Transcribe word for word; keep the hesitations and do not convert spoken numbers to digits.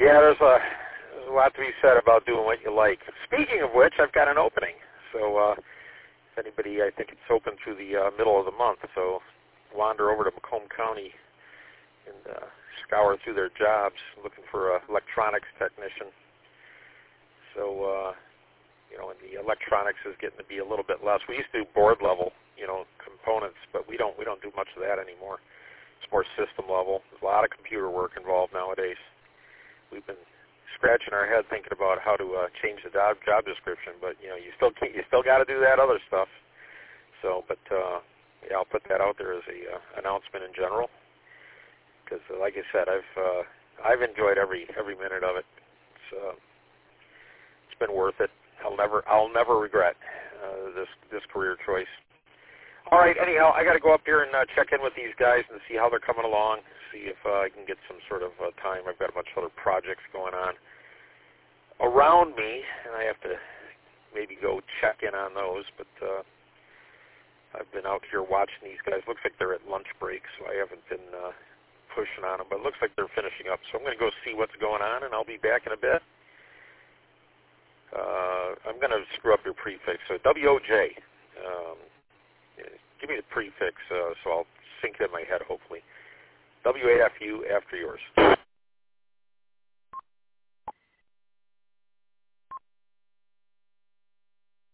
Yeah, there's a, there's a lot to be said about doing what you like. Speaking of which, I've got an opening. So uh, if anybody, I think it's open through the uh, middle of the month. So wander over to Macomb County and uh, scour through their jobs, looking for an electronics technician. So, uh, you know, and the electronics is getting to be a little bit less. We used to do board level, you know, components, but we don't we don't do much of that anymore. It's more system level. There's a lot of computer work involved nowadays. We've been scratching our head thinking about how to uh, change the job job description, but you know, you still can't, you still got to do that other stuff. So, but uh, yeah, I'll put that out there as a uh, announcement in general, because uh, like I said, I've uh, I've enjoyed every every minute of it. It's uh, it's been worth it. I'll never I'll never regret uh, this this career choice. All right. Anyhow, I got to go up here and uh, check in with these guys and see how they're coming along. See if uh, I can get some sort of uh, time. I've got a bunch of other projects going on around me, and I have to maybe go check in on those. But uh, I've been out here watching these guys. Looks like they're at lunch break, so I haven't been uh, pushing on them. But it looks like they're finishing up. So I'm going to go see what's going on, and I'll be back in a bit. Uh, I'm going to screw up your prefix. So W O J. Um, give me the prefix uh, so I'll sync it in my head, hopefully. W A F U after yours.